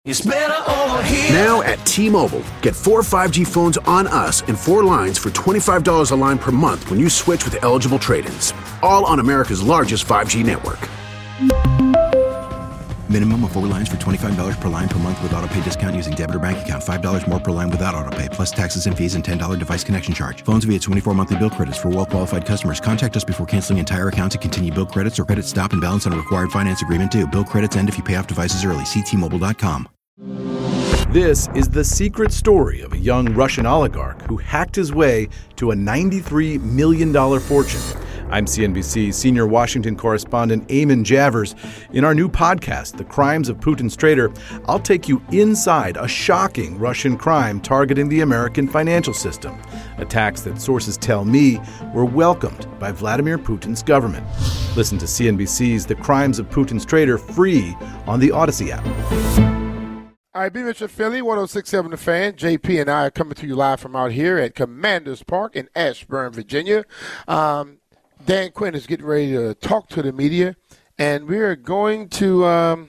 It's better over here. Now at T-Mobile, get 4 5G phones on us and 4 lines for $25 a line per month when you switch with eligible trade-ins. All on America's largest 5G network. Minimum of 4 lines for $25 per line per month with autopay discount using debit or bank account. $5 more per line without autopay, plus taxes and fees and $10 device connection charge. Phones via 24 monthly bill credits for well-qualified customers. Contact us before canceling entire account to continue bill credits or credit stop and balance on a required finance agreement due. Bill credits end if you pay off devices early. See T-Mobile.com. This is the secret story of a young Russian oligarch who hacked his way to a $93 million fortune. I'm CNBC's senior Washington correspondent Eamon Javers. In our new podcast, The Crimes of Putin's Traitor, I'll take you inside a shocking Russian crime targeting the American financial system. Attacks that sources tell me were welcomed by Vladimir Putin's government. Listen to CNBC's The Crimes of Putin's Traitor free on the Odyssey app. All right, B. Mitchell Philly, 106.7 The Fan. JP and I are coming to you live from out here at Commanders Park in Ashburn, Virginia. Dan Quinn is getting ready to talk to the media, and we're going to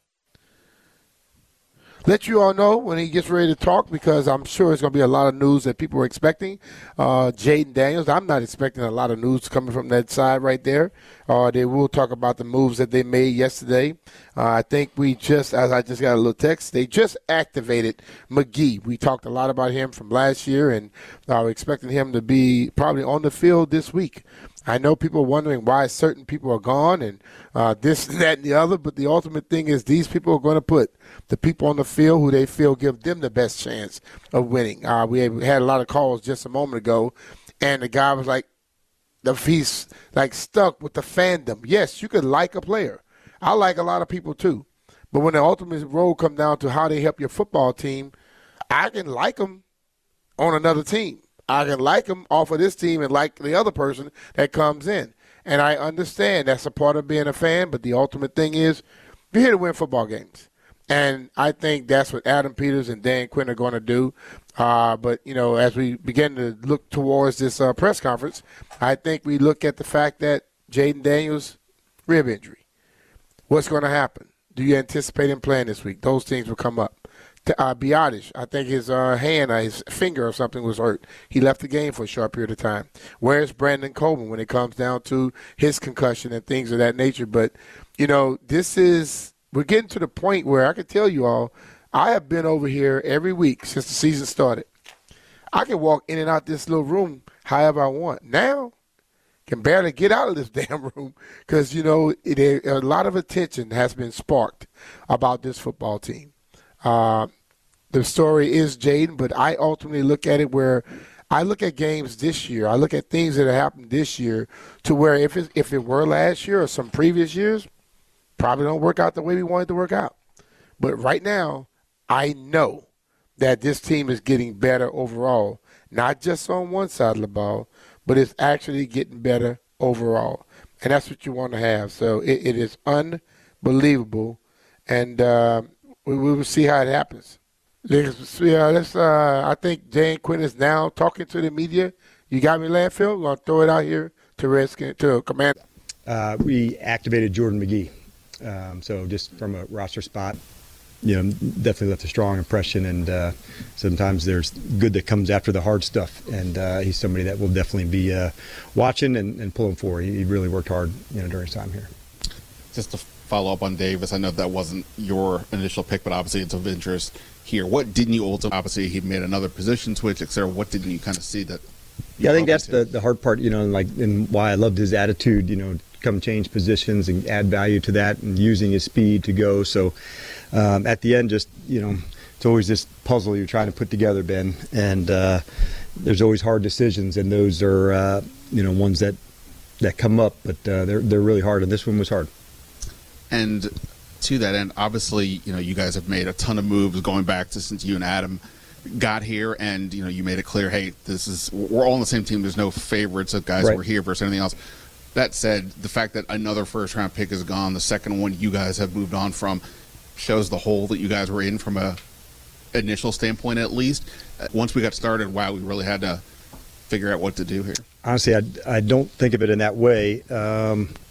let you all know when he gets ready to talk, because I'm sure it's going to be a lot of news that people are expecting. Jayden Daniels, I'm not expecting a lot of news coming from that side right there. They will talk about the moves that they made yesterday. I think I just got a little text, they just activated McGee. We talked a lot about him from last year, and we're expecting him to be probably on the field this week. I know people are wondering why certain people are gone and this, that, and the other, but the ultimate thing is these people are going to put the people on the field who they feel give them the best chance of winning. We had a lot of calls just a moment ago, and the guy was like, he's like stuck with the fandom. Yes, you could like a player. I like a lot of people too. But when the ultimate role comes down to how they help your football team, I can like them on another team. I can like them off of this team and like the other person that comes in. And I understand that's a part of being a fan, but the ultimate thing is you're here to win football games. And I think that's what Adam Peters and Dan Quinn are going to do. But, as we begin to look towards this press conference, I think we look at the fact that Jayden Daniels, rib injury. What's going to happen? Do you anticipate him playing this week? Those things will come up. Biotish, I think his hand, his finger or something was hurt. He left the game for a short period of time. Where's Brandon Coleman when it comes down to his concussion and things of that nature? But, we're getting to the point where I can tell you all, I have been over here every week since the season started. I can walk in and out this little room however I want. Now, can barely get out of this damn room because, a lot of attention has been sparked about this football team. The story is Jayden, but I ultimately look at it where I look at games this year. I look at things that have happened this year to where if it were last year or some previous years, probably don't work out the way we wanted to work out. But right now, I know that this team is getting better overall, not just on one side of the ball, but it's actually getting better overall. And that's what you want to have. So it is unbelievable. And we will see how it happens. I think Dan Quinn is now talking to the media. You got me, Landfill? I'm going to throw it out here to Commander. We activated Jordan McGee. So just from a roster spot, definitely left a strong impression. And sometimes there's good that comes after the hard stuff. And he's somebody that will definitely be watching and pulling for. He really worked hard, during his time here. Just to follow up on Davis, I know that wasn't your initial pick, but obviously it's of interest here. What didn't you ultimately? Obviously, he made another position switch, etc. What didn't you kind of see that? Yeah, I think that's the hard part, and why I loved his attitude, come change positions and add value to that and using his speed to go. So at the end, just, it's always this puzzle you're trying to put together, Ben. And there's always hard decisions, and those are, ones that come up, but they're really hard, and this one was hard. And to that end, obviously, you guys have made a ton of moves going back to since you and Adam got here, and you made it clear, hey, we're all on the same team. There's no favorites of guys who are here versus anything else. That said, the fact that another first-round pick is gone, the second one you guys have moved on from, shows the hole that you guys were in from a initial standpoint, at least. Once we got started, wow, we really had to figure out what to do here. Honestly, I don't think of it in that way.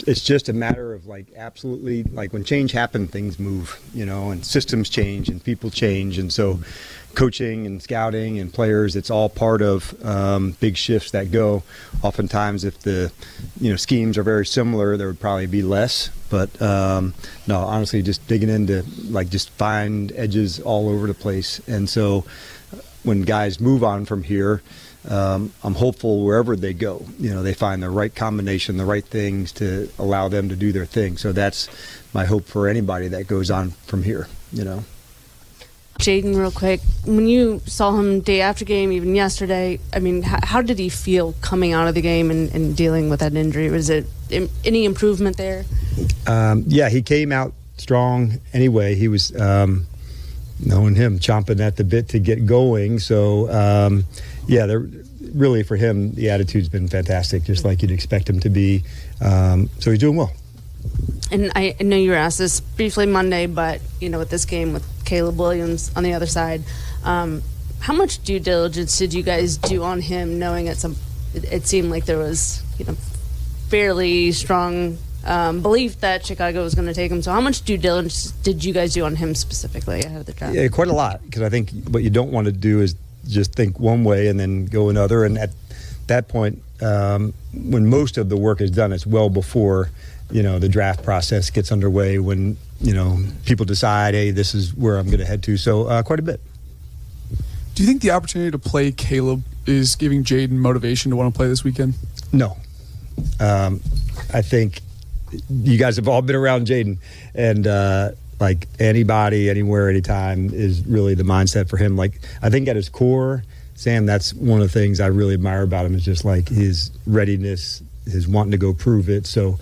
it's just a matter of like absolutely like when change happens, things move, and systems change and people change, and so coaching and scouting and players, it's all part of big shifts that go. Oftentimes, if the schemes are very similar, there would probably be less. But no, honestly, just digging into just find edges all over the place. And so when guys move on from here, I'm hopeful wherever they go, they find the right combination, the right things to allow them to do their thing. So that's my hope for anybody that goes on from here, Jaden, real quick, when you saw him day after game, even yesterday, I mean, how did he feel coming out of the game and dealing with that injury? Was it any improvement there? Yeah, he came out strong anyway. He was, knowing him, chomping at the bit to get going. So, really for him, the attitude's been fantastic, just like you'd expect him to be. So he's doing well. And I know you were asked this briefly Monday, but, with this game with Caleb Williams on the other side, how much due diligence did you guys do on him, knowing it seemed like there was, fairly strong belief that Chicago was going to take him. So how much due diligence did you guys do on him specifically ahead of the draft? Yeah, quite a lot, because I think what you don't want to do is just think one way and then go another. And at that point, when most of the work is done, it's well before the draft process gets underway, when people decide, hey, this is where I'm going to head to. So quite a bit. Do you think the opportunity to play Caleb is giving Jaden motivation to want to play this weekend? No. I think you guys have all been around Jaden, and like anybody, anywhere, anytime is really the mindset for him. Like, I think at his core, Sam, that's one of the things I really admire about him, is just like his readiness, his wanting to go prove it. So,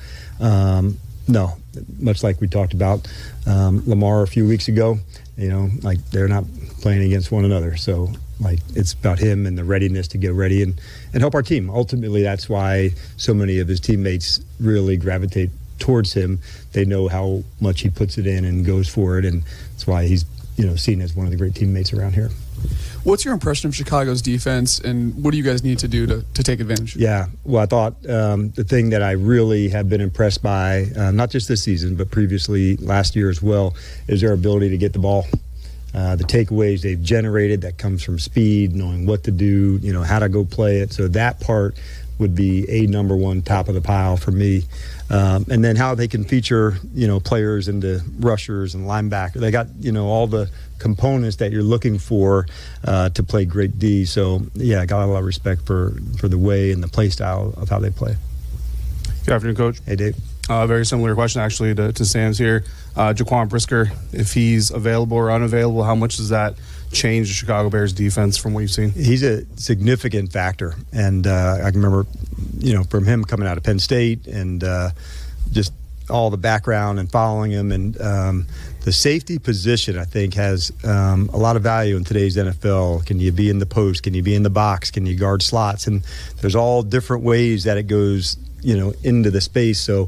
no, much like we talked about Lamar a few weeks ago, they're not playing against one another. So, it's about him and the readiness to get ready and help our team. Ultimately, that's why so many of his teammates really gravitate towards him. They know how much he puts it in and goes for it, and that's why he's seen as one of the great teammates around here. What's your impression of Chicago's defense, and what do you guys need to do to take advantage? Yeah, well, I thought the thing that I really have been impressed by, not just this season, but previously last year as well, is their ability to get the ball. The takeaways they've generated, that comes from speed, knowing what to do, how to go play it. So that part would be a number one, top of the pile for me. And then how they can feature, players into rushers and linebacker. They got, all the components that you're looking for to play great D. So, yeah, I got a lot of respect for the way and the play style of how they play. Good afternoon, Coach. Hey, Dave. Very similar question, actually, to Sam's here. Jaquan Brisker, if he's available or unavailable, how much does that change the Chicago Bears defense from what you've seen? He's a significant factor. And I can remember, from him coming out of Penn State and just all the background and following him. And the safety position, I think, has a lot of value in today's NFL. Can you be in the post? Can you be in the box? Can you guard slots? And there's all different ways that it goes, into the space. So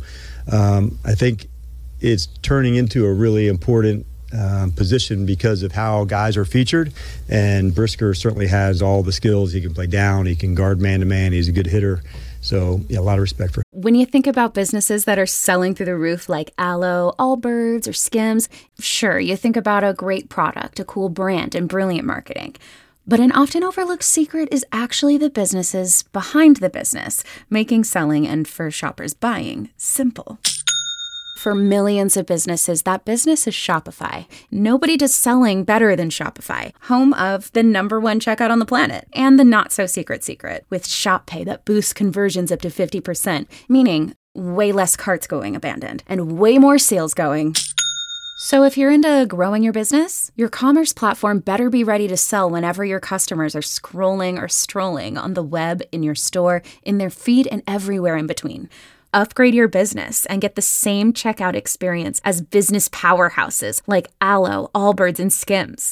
I think it's turning into a really important position because of how guys are featured. And Brisker certainly has all the skills. He can play down. He can guard man-to-man. He's a good hitter. So, yeah, a lot of respect for him. When you think about businesses that are selling through the roof like Aloe, Allbirds, or Skims, sure, you think about a great product, a cool brand, and brilliant marketing. But an often overlooked secret is actually the businesses behind the business, making selling and, for shoppers, buying simple. For millions of businesses, that business is Shopify. Nobody does selling better than Shopify, home of the #1 checkout on the planet and the not-so-secret secret with Shop Pay that boosts conversions up to 50%, meaning way less carts going abandoned and way more sales going. So if you're into growing your business, your commerce platform better be ready to sell whenever your customers are scrolling or strolling on the web, in your store, in their feed, and everywhere in between. Upgrade your business and get the same checkout experience as business powerhouses like Aloe, Allbirds, and Skims.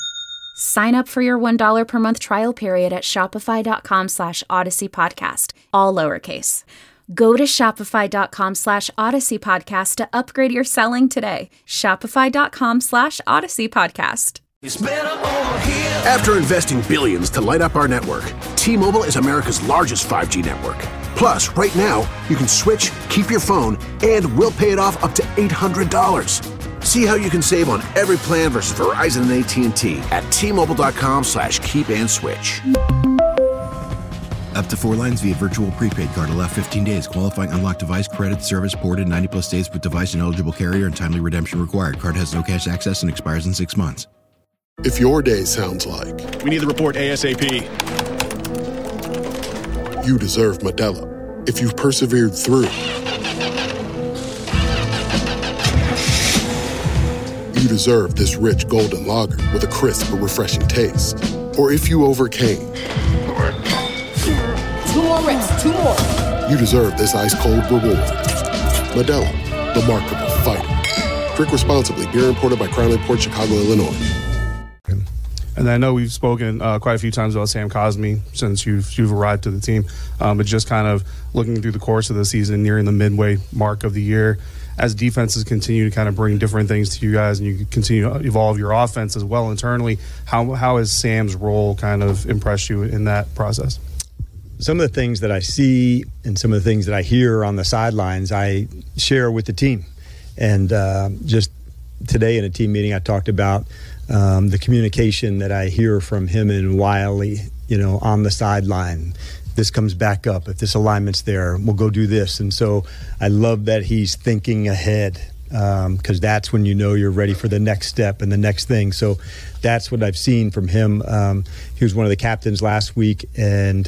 Sign up for your $1 per month trial period at shopify.com/Odyssey Podcast, all lowercase. Go to shopify.com/Odyssey Podcast to upgrade your selling today. Shopify.com/Odyssey Podcast. After investing billions to light up our network, T-Mobile is America's largest 5G network. Plus, right now, you can switch, keep your phone, and we'll pay it off up to $800. See how you can save on every plan versus Verizon and AT&T at T-Mobile.com/keep-and-switch. Up to 4 lines via virtual prepaid card. Allow 15 days. Qualifying unlocked device credit service ported 90+ days with device and eligible carrier and timely redemption required. Card has no cash access and expires in 6 months. If your day sounds like we need the report ASAP, you deserve Modelo. If you've persevered through, you deserve this rich golden lager with a crisp but refreshing taste. Or if you overcame, 2 more reps, 2 more. You deserve this ice-cold reward. Modelo, the Markable Fighter. Drink responsibly. Beer imported by Crown Imports, Chicago, Illinois. And I know we've spoken quite a few times about Sam Cosmi since you've arrived to the team, but just kind of looking through the course of the season, nearing the midway mark of the year, as defenses continue to kind of bring different things to you guys and you continue to evolve your offense as well internally, how has Sam's role kind of impressed you in that process? Some of the things that I see and some of the things that I hear on the sidelines, I share with the team. And just today in a team meeting, I talked about the communication that I hear from him and Wiley, on the sideline. This comes back up. If this alignment's there, we'll go do this. And so I love that he's thinking ahead because that's when you're ready for the next step and the next thing. So that's what I've seen from him. He was one of the captains last week, and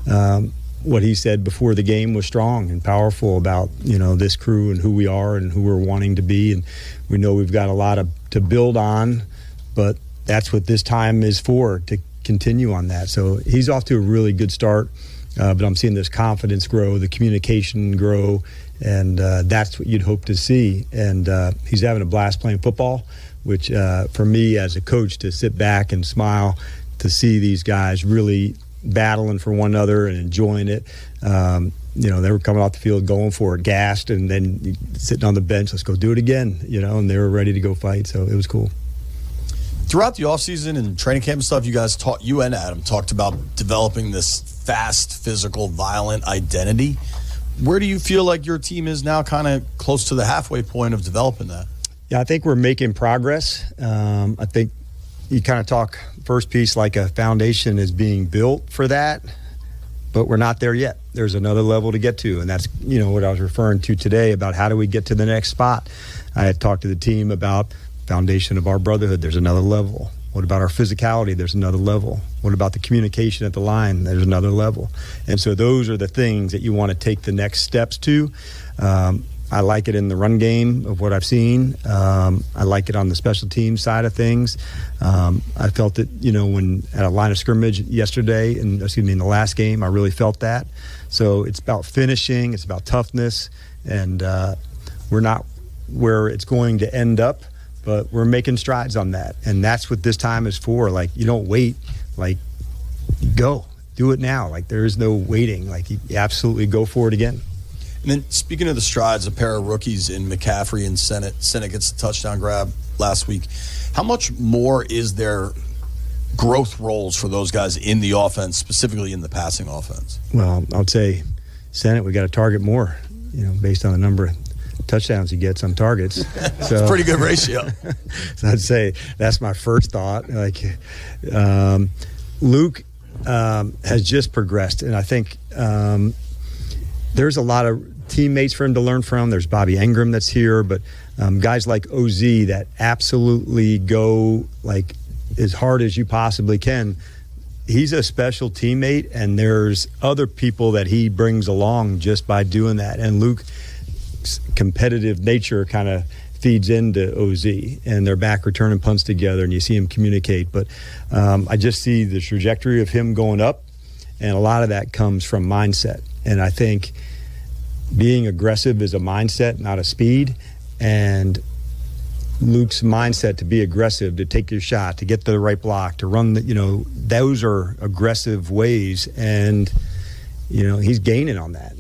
what he said before the game was strong and powerful about, this crew and who we are and who we're wanting to be. And we know we've got a lot to build on, but that's what this time is for, to continue on that. So he's off to a really good start, but I'm seeing this confidence grow, the communication grow, and that's what you'd hope to see. And he's having a blast playing football, which for me as a coach, to sit back and smile, to see these guys really battling for one another and enjoying it. They were coming off the field going for it, gassed, and then sitting on the bench, let's go do it again, and they were ready to go fight. So it was cool. Throughout the offseason and training camp and stuff, you and Adam talked about developing this fast, physical, violent identity. Where do you feel like your team is now, kind of close to the halfway point of developing that? Yeah, I think we're making progress. I think you kind of talk first piece like a foundation is being built for that, but we're not there yet. There's another level to get to, and that's what I was referring to today about how do we get to the next spot. I had talked to the team about foundation of our brotherhood. There's another level. What about our physicality? There's another level. What about the communication at the line? There's another level. And so those are the things that you want to take the next steps to. I like it in the run game of what I've seen. I like it on the special team side of things. I felt it, when at a line of scrimmage yesterday, in the last game, I really felt that. So it's about finishing, it's about toughness, and we're not where it's going to end up, but we're making strides on that. And that's what this time is for. Like, you don't wait. Like, go. Do it now. Like, there is no waiting. Like, you absolutely go for it again. And then, speaking of the strides, a pair of rookies in McCaffrey and Sennett. Sennett gets the touchdown grab last week. How much more is there growth roles for those guys in the offense, specifically in the passing offense? Well, I'll say Sennett, we got to target more, based on the number of touchdowns he gets on targets. So it's a pretty good ratio. So I'd say that's my first thought. Like, Luke has just progressed, and I think there's a lot of teammates for him to learn from. There's Bobby Engram that's here, but guys like OZ that absolutely go like as hard as you possibly can. He's a special teammate, and there's other people that he brings along just by doing that. And Luke's competitive nature kind of feeds into OZ, and they're back returning punts together, and you see him communicate. But I just see the trajectory of him going up, and a lot of that comes from mindset. And I think being aggressive is a mindset, not a speed. And Luke's mindset to be aggressive, to take your shot, to get to the right block, to run, those are aggressive ways. And, he's gaining on that.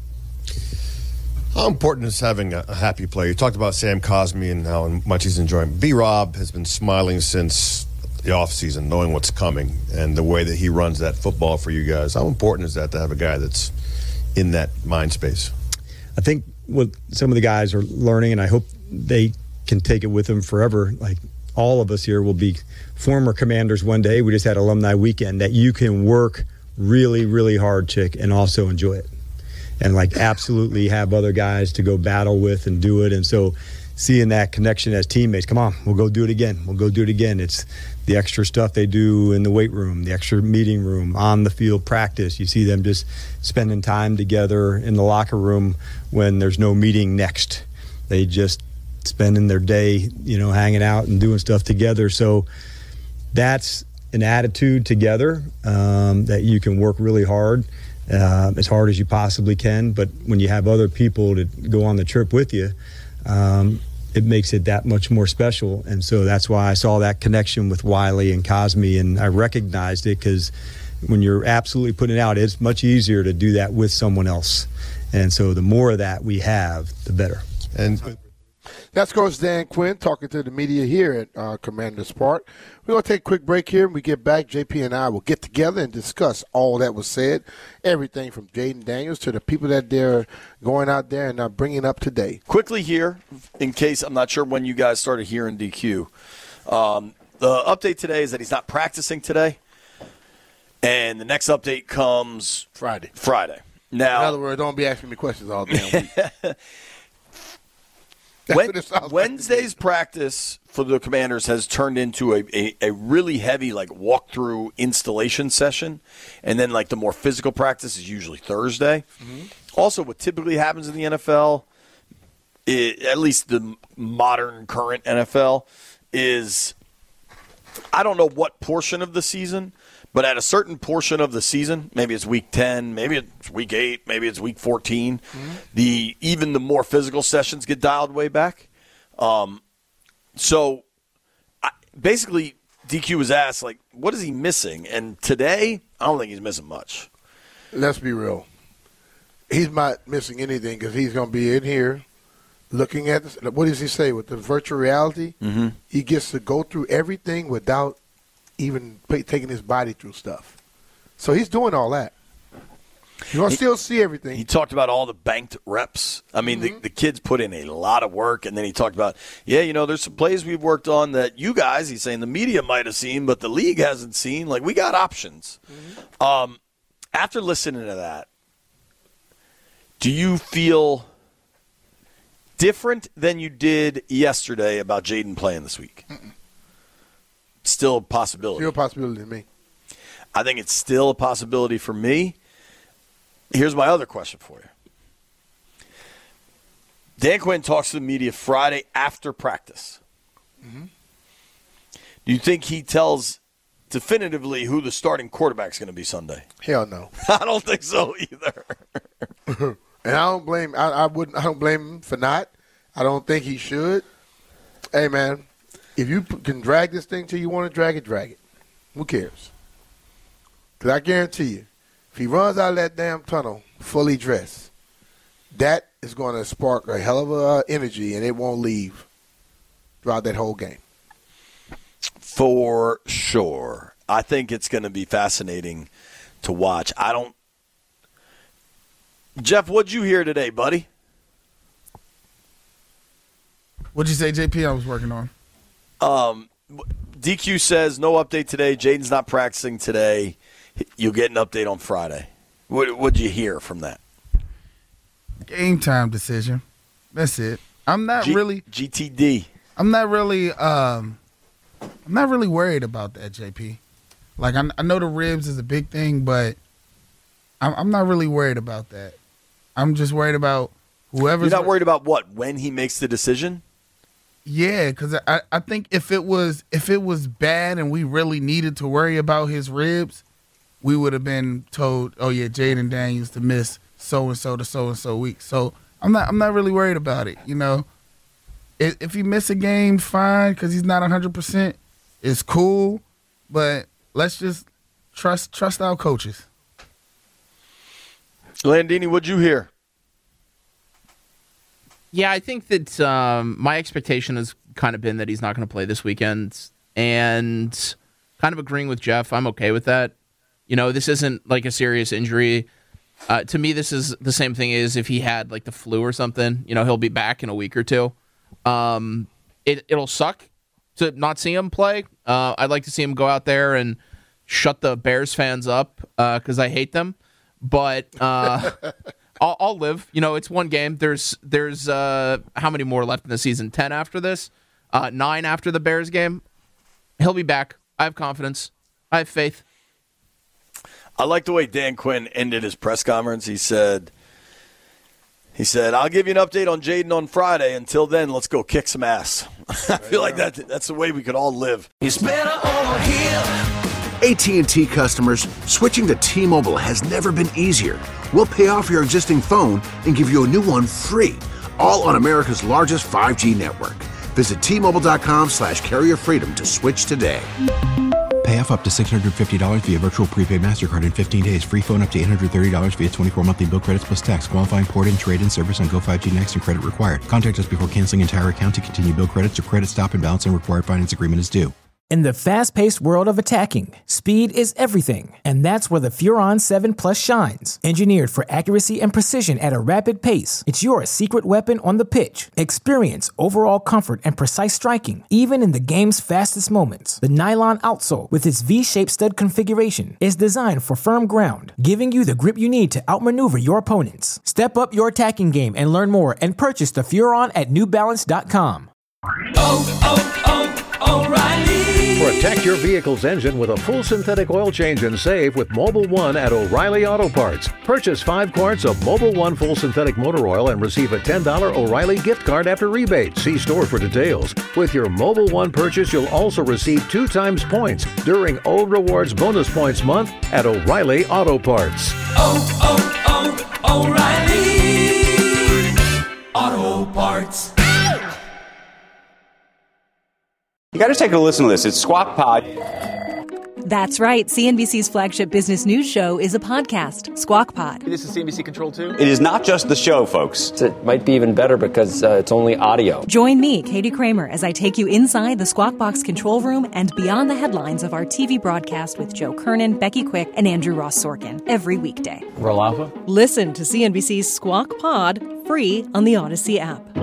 How important is having a happy player? You talked about Sam Cosmi and how much he's enjoying. B-Rob has been smiling since the offseason, knowing what's coming and the way that he runs that football for you guys. How important is that to have a guy that's, in that mind space? I think what some of the guys are learning, and I hope they can take it with them forever, like all of us here will be former Commanders one day. We just had alumni weekend, that you can work really, really hard, Chick, and also enjoy it. And like absolutely have other guys to go battle with and do it. And so seeing that connection as teammates, come on, we'll go do it again. We'll go do it again. It's the extra stuff they do in the weight room, the extra meeting room, on the field practice. You see them just spending time together in the locker room when there's no meeting next. They just spending their day, hanging out and doing stuff together. So that's an attitude together that you can work really hard as you possibly can. But when you have other people to go on the trip with you, it makes it that much more special. And so that's why I saw that connection with Wiley and Cosme, and I recognized it, because when you're absolutely putting it out, it's much easier to do that with someone else. And so the more of that we have, the better. And that's Coach Dan Quinn talking to the media here at Commanders Park. We're going to take a quick break here. When we get back, JP and I will get together and discuss all that was said, everything from Jayden Daniels to the people that they're going out there and bringing up today. Quickly here, in case I'm not sure when you guys started hearing DQ, the update today is that he's not practicing today, and the next update comes Friday. Now, in other words, don't be asking me questions all damn week. Wednesday's practice for the Commanders has turned into a really heavy walkthrough installation session, and then the more physical practice is usually Thursday. Mm-hmm. Also, what typically happens in the NFL, at least the modern current NFL, is I don't know what portion of the season, but at a certain portion of the season, maybe it's week 10, maybe it's week 8, maybe it's week 14, even the more physical sessions get dialed way back. So basically, DQ was asked, what is he missing? And today, I don't think he's missing much. Let's be real. He's not missing anything, because he's going to be in here looking at this. What does he say? With the virtual reality, he gets to go through everything without even taking his body through stuff. So he's doing all that. You're going to still see everything. He talked about all the banked reps. I mean, the kids put in a lot of work, and then he talked about, there's some plays we've worked on that you guys, he's saying, the media might have seen, but the league hasn't seen. We got options. After listening to that, do you feel different than you did yesterday about Jayden playing this week? Still a possibility. Still a possibility to me. I think it's still a possibility for me. Here's my other question for you. Dan Quinn talks to the media Friday after practice. Do you think he tells definitively who the starting quarterback's going to be Sunday? Hell no. I don't think so either. And I don't blame. I don't blame him for not. I don't think he should. Hey man, if you can drag this thing till you want to drag it. Who cares? Because I guarantee you, if he runs out of that damn tunnel fully dressed, that is going to spark a hell of a energy, and it won't leave throughout that whole game. For sure. I think it's going to be fascinating to watch. Jeff, what'd you hear today, buddy? What'd you say, JP? I was working on. DQ says no update today. Jayden's not practicing today. You'll get an update on Friday. What'd you hear from that? Game time decision. That's it. I'm not really GTD. I'm not really worried about that, JP. I know the ribs is a big thing, but I'm not really worried about that. I'm just worried about whoever's. You're not worried about what? When he makes the decision? Yeah, because I think if it was bad and we really needed to worry about his ribs, we would have been told, oh yeah, Jayden Daniels to miss so and so to so and so week. So I'm not really worried about it. If he miss a game, fine, because he's not 100%. It's cool, but let's just trust our coaches. Landini, what'd you hear? Yeah, I think that my expectation has kind of been that he's not going to play this weekend, and kind of agreeing with Jeff. I'm okay with that. This isn't like a serious injury. To me, this is the same thing as if he had like the flu or something. He'll be back in a week or two. It'll suck to not see him play. I'd like to see him go out there and shut the Bears fans up because I hate them. But I'll live. It's one game. There's how many more left in the season? 10 after this? 9 after the Bears game? He'll be back. I have confidence. I have faith. I like the way Dan Quinn ended his press conference. He said, I'll give you an update on Jaden on Friday. Until then, let's go kick some ass. I feel like that's the way we could all live. It's better over here. AT&T customers, switching to T-Mobile has never been easier. We'll pay off your existing phone and give you a new one free, all on America's largest 5G network. Visit T-Mobile.com/carrierfreedom to switch today. Pay off up to $650 via virtual prepaid MasterCard in 15 days. Free phone up to $830 via 24 monthly bill credits plus tax. Qualifying port-in, trade-in service on Go 5G Next and credit required. Contact us before canceling entire account to continue bill credits or credit stop and balance and required finance agreement is due. In the fast-paced world of attacking, speed is everything, and that's where the Furon 7 Plus shines. Engineered for accuracy and precision at a rapid pace, it's your secret weapon on the pitch. Experience overall comfort and precise striking, even in the game's fastest moments. The nylon outsole, with its V-shaped stud configuration, is designed for firm ground, giving you the grip you need to outmaneuver your opponents. Step up your attacking game and learn more and purchase the Furon at NewBalance.com. O'Reilly. Protect your vehicle's engine with a full synthetic oil change and save with Mobil 1 at O'Reilly Auto Parts. Purchase 5 quarts of Mobil 1 full synthetic motor oil and receive a $10 O'Reilly gift card after rebate. See store for details. With your Mobil 1 purchase, you'll also receive 2 times points during O Rewards Bonus Points Month at O'Reilly Auto Parts. O'Reilly Auto Parts. You got to take a listen to this. It's Squawk Pod. That's right. CNBC's flagship business news show is a podcast, Squawk Pod. This is CNBC Control 2? It is not just the show, folks. It might be even better because it's only audio. Join me, Katie Kramer, as I take you inside the Squawk Box control room and beyond the headlines of our TV broadcast with Joe Kernan, Becky Quick, and Andrew Ross Sorkin every weekday. Roll Alpha? Listen to CNBC's Squawk Pod free on the Odyssey app.